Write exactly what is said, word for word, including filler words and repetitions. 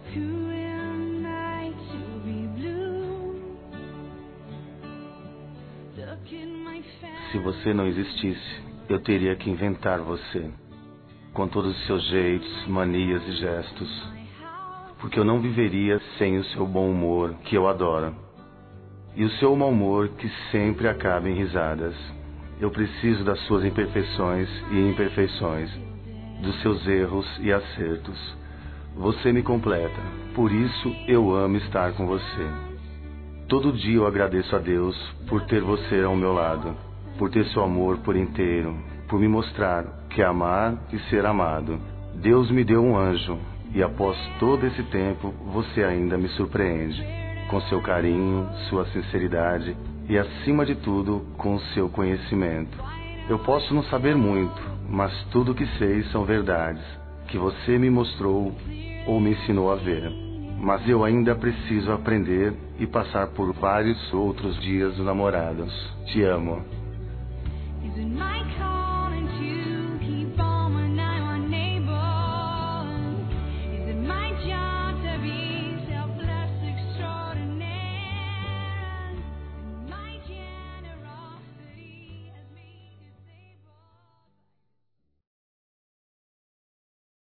Se você não existisse, eu teria que inventar você, com todos os seus jeitos, manias e gestos, porque eu não viveria sem o seu bom humor, que eu adoro, e o seu mau humor, que sempre acaba em risadas. Eu preciso das suas imperfeições e imperfeições, dos seus erros e acertos. Você me completa, por isso eu amo estar com você. Todo dia eu agradeço a Deus por ter você ao meu lado, por ter seu amor por inteiro, por me mostrar que é amar e ser amado. Deus me deu um anjo, e após todo esse tempo, você ainda me surpreende, com seu carinho, sua sinceridade e, acima de tudo, com seu conhecimento. Eu posso não saber muito, mas tudo que sei são verdades, que você me mostrou ou me ensinou a ver. Mas eu ainda preciso aprender e passar por vários outros dias namorados. Te amo.